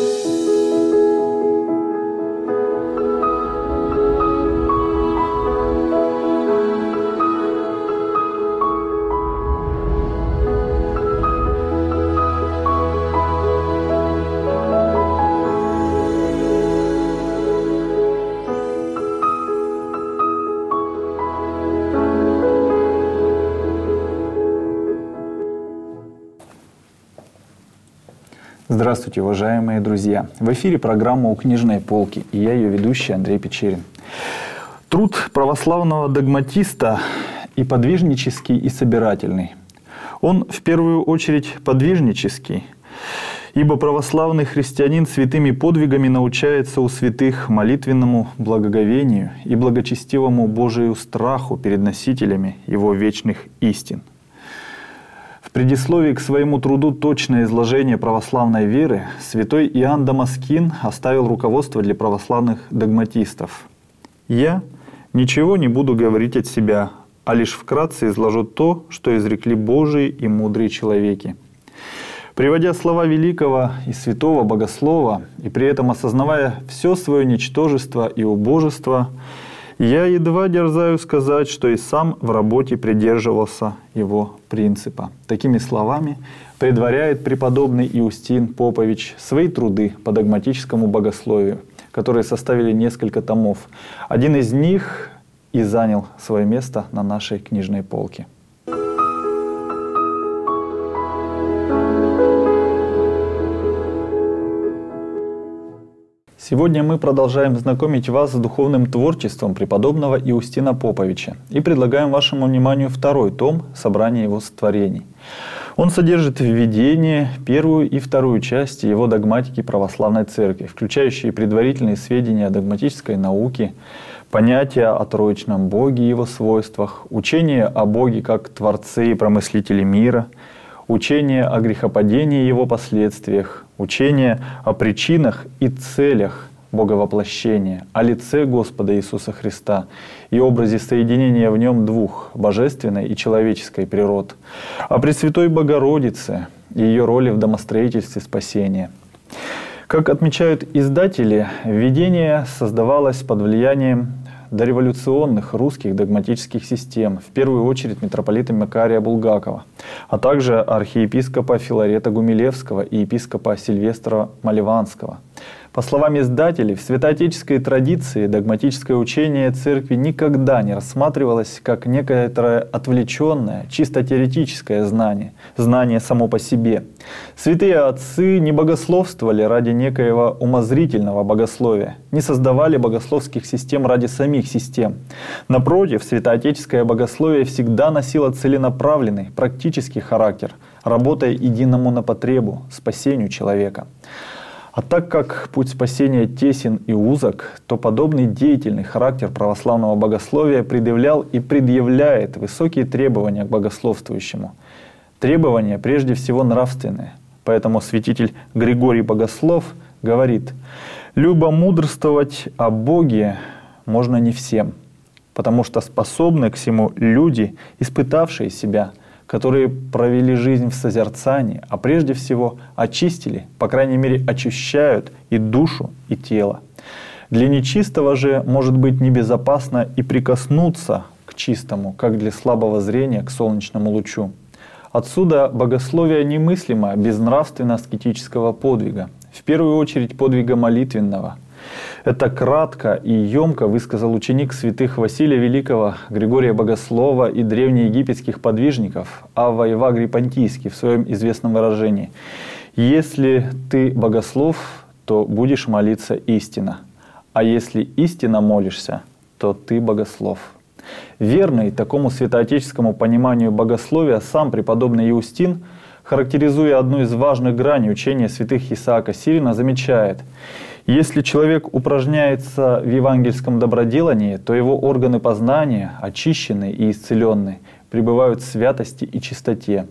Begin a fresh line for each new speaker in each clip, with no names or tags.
Здравствуйте, уважаемые друзья! В эфире программа «У книжной полки» и я ее ведущий Андрей Печерин. Труд православного догматиста и подвижнический, и собирательный. Он в первую очередь подвижнический, ибо православный христианин святыми подвигами научается у святых молитвенному благоговению и благочестивому Божию страху перед носителями его вечных истин. В предисловии к своему труду «Точное изложение православной веры» святой Иоанн Дамаскин оставил руководство для православных догматистов. «Я ничего не буду говорить от себя, а лишь вкратце изложу то, что изрекли Божии и мудрые человеки». Приводя слова великого и святого богослова, и при этом осознавая все свое ничтожество и убожество, я едва дерзаю сказать, что и сам в работе придерживался его принципа. Такими словами предваряет преподобный Иустин Попович свои труды по догматическому богословию, которые составили несколько томов. Один из них и занял свое место на нашей книжной полке. Сегодня мы продолжаем знакомить вас с духовным творчеством преподобного Иустина Поповича и предлагаем вашему вниманию второй том собрания его творений. Он содержит введение, первую и вторую части его догматики православной церкви, включающие предварительные сведения о догматической науке, понятия о троичном Боге и его свойствах, учение о Боге как Творце и Промыслителе мира, учение о грехопадении и его последствиях, учение о причинах и целях Боговоплощения, о лице Господа Иисуса Христа и образе соединения в нем двух – божественной и человеческой природ, о Пресвятой Богородице и ее роли в домостроительстве спасения. Как отмечают издатели, введение создавалось под влиянием дореволюционных русских догматических систем, в первую очередь митрополита Макария Булгакова, а также архиепископа Филарета Гумилевского и епископа Сильвестра Маливанского. По словам издателей, в святоотеческой традиции догматическое учение церкви никогда не рассматривалось как некоторое отвлеченное, чисто теоретическое знание, знание само по себе. Святые отцы не богословствовали ради некоего умозрительного богословия, не создавали богословских систем ради самих систем. Напротив, святоотеческое богословие всегда носило целенаправленный, практический характер, работая единому на потребу, спасению человека. А так как путь спасения тесен и узок, то подобный деятельный характер православного богословия предъявлял и предъявляет высокие требования к богословствующему. Требования прежде всего нравственные. Поэтому святитель Григорий Богослов говорит: «Любо мудрствовать о Боге можно не всем, потому что способны к всему люди, испытавшие себя, которые провели жизнь в созерцании, а прежде всего очистили, по крайней мере очищают и душу, и тело. Для нечистого же может быть небезопасно и прикоснуться к чистому, как для слабого зрения к солнечному лучу. Отсюда богословие немыслимо без нравственно-аскетического подвига, в первую очередь подвига молитвенного». Это кратко и емко высказал ученик святых Василия Великого, Григория Богослова и древнеегипетских подвижников Авва Евагрий Понтийский в своем известном выражении: «Если ты богослов, то будешь молиться истинно, а если истинно молишься, то ты богослов». Верный такому святоотеческому пониманию богословия сам преподобный Иустин, характеризуя одну из важных граней учения святых Исаака Сирина, замечает: «Если человек упражняется в евангельском доброделании, то его органы познания, очищенные и исцеленные, пребывают в святости и чистоте.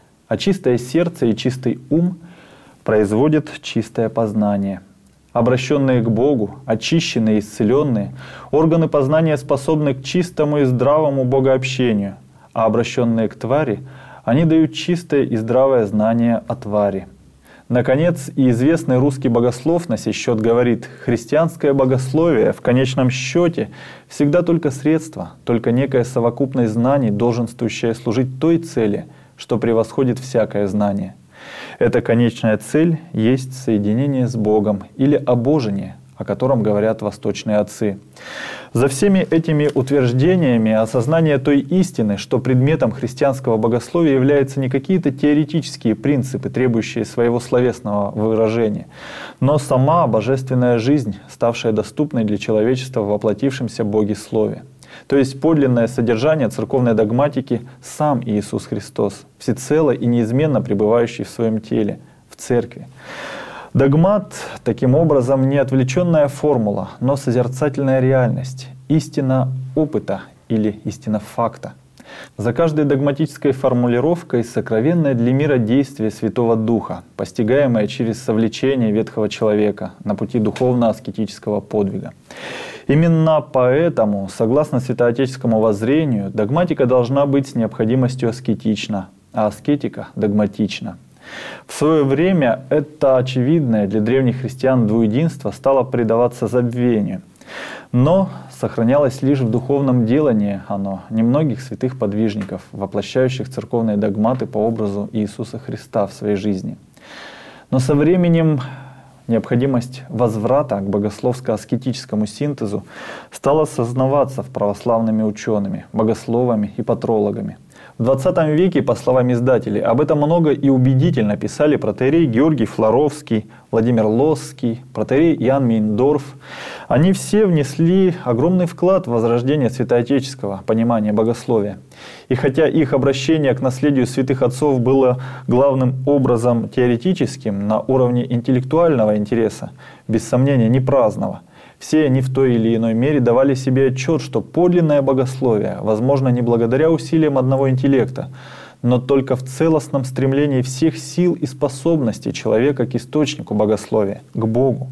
А чистое сердце и чистый ум производят чистое познание. Обращенные к Богу, очищенные и исцеленные, органы познания способны к чистому и здравому богообщению, а обращенные к твари, они дают чистое и здравое знание о твари. Наконец, и известный русский богослов на сей счет говорит: христианское богословие в конечном счете всегда только средство, только некая совокупность знаний, долженствующая служить той цели, что превосходит всякое знание. Эта конечная цель есть соединение с Богом или обожение, о котором говорят восточные отцы. За всеми этими утверждениями осознание той истины, что предметом христианского богословия являются не какие-то теоретические принципы, требующие своего словесного выражения, но сама божественная жизнь, ставшая доступной для человечества в воплотившемся Боге Слове. То есть подлинное содержание церковной догматики — сам Иисус Христос, всецело и неизменно пребывающий в своем теле, в церкви. Догмат, таким образом, не отвлеченная формула, но созерцательная реальность, истина опыта или истина факта. За каждой догматической формулировкой сокровенное для мира действие Святого Духа, постигаемое через совлечение ветхого человека на пути духовно-аскетического подвига. Именно поэтому, согласно святоотеческому воззрению, догматика должна быть с необходимостью аскетична, а аскетика — догматична. В свое время это очевидное для древних христиан двуединство стало предаваться забвению. Но сохранялось лишь в духовном делании оно немногих святых подвижников, воплощающих церковные догматы по образу Иисуса Христа в своей жизни. Но со временем необходимость возврата к богословско-аскетическому синтезу стала сознаваться в православными учеными, богословами и патрологами. В XX веке, по словам издателей, об этом много и убедительно писали протоиерей Георгий Флоровский, Владимир Лосский, протоиерей Иоанн Мейндорф. Они все внесли огромный вклад в возрождение святоотеческого понимания богословия. И хотя их обращение к наследию святых отцов было главным образом теоретическим, на уровне интеллектуального интереса, без сомнения не праздного, все они в той или иной мере давали себе отчет, что подлинное богословие возможно не благодаря усилиям одного интеллекта, но только в целостном стремлении всех сил и способностей человека к источнику богословия, к Богу.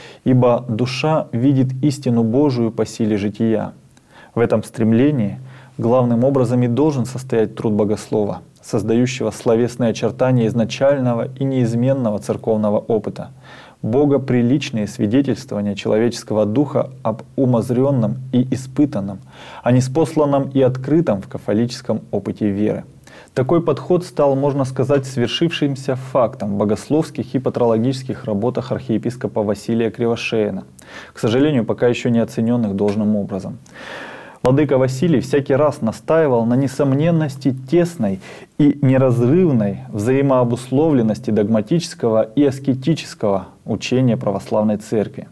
Ибо душа видит истину Божию по силе жития. В этом стремлении главным образом и должен состоять труд богослова, создающего словесные очертания изначального и неизменного церковного опыта, богоприличные свидетельствования человеческого духа об умозренном и испытанном, а не спосланном и открытом в кафолическом опыте веры. Такой подход стал, можно сказать, свершившимся фактом в богословских и патрологических работах архиепископа Василия Кривошеина, к сожалению, пока еще не оцененных должным образом. Владыка Василий всякий раз настаивал на несомненности тесной и неразрывной взаимообусловленности догматического и аскетического учения православной церкви.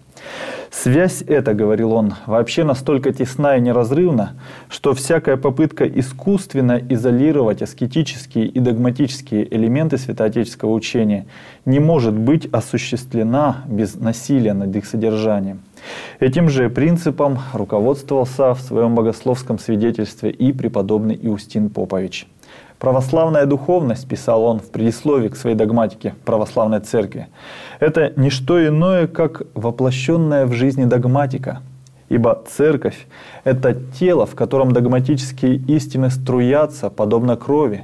Связь эта, говорил он, вообще настолько тесна и неразрывна, что всякая попытка искусственно изолировать аскетические и догматические элементы святоотеческого учения не может быть осуществлена без насилия над их содержанием. Этим же принципом руководствовался в своем богословском свидетельстве и преподобный Иустин Попович. «Православная духовность», — писал он в предисловии к своей догматике православной церкви, — «это не что иное, как воплощенная в жизни догматика. Ибо церковь — это тело, в котором догматические истины струятся, подобно крови,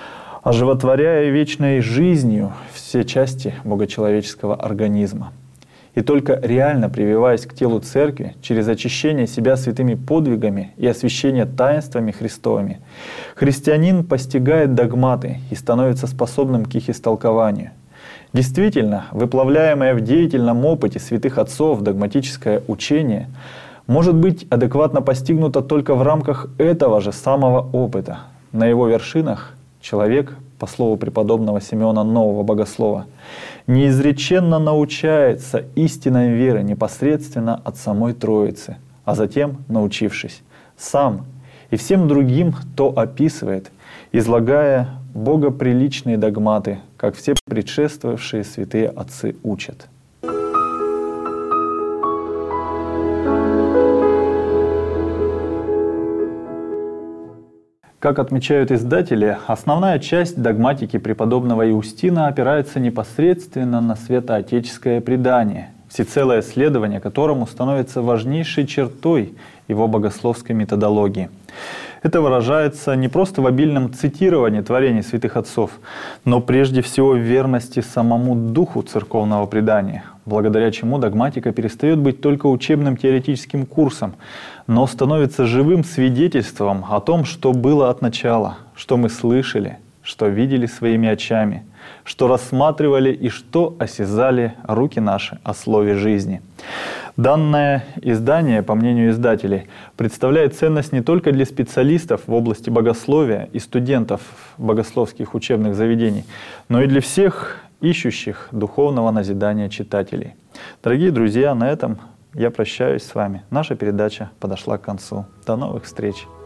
оживотворяя вечной жизнью все части богочеловеческого организма. И только реально прививаясь к телу Церкви, через очищение себя святыми подвигами и освящение таинствами Христовыми, христианин постигает догматы и становится способным к их истолкованию. Действительно, выплавляемое в деятельном опыте святых отцов догматическое учение может быть адекватно постигнуто только в рамках этого же самого опыта. На его вершинах человек, по слову преподобного Симеона Нового Богослова, неизреченно научается истинной веры непосредственно от самой Троицы, а затем, научившись, сам и всем другим то описывает, излагая богоприличные догматы, как все предшествовавшие святые отцы учат». Как отмечают издатели, основная часть догматики преподобного Иустина опирается непосредственно на святоотеческое предание, в всецелое следование которому становится важнейшей чертой его богословской методологии. Это выражается не просто в обильном цитировании творений святых отцов, но прежде всего в верности самому духу церковного предания, благодаря чему догматика перестает быть только учебным теоретическим курсом, но становится живым свидетельством о том, что было от начала, что мы слышали, что видели своими очами, что рассматривали и что осязали руки наши о слове жизни. Данное издание, по мнению издателей, представляет ценность не только для специалистов в области богословия и студентов богословских учебных заведений, но и для всех ищущих духовного назидания читателей. Дорогие друзья, на этом я прощаюсь с вами. Наша передача подошла к концу. До новых встреч!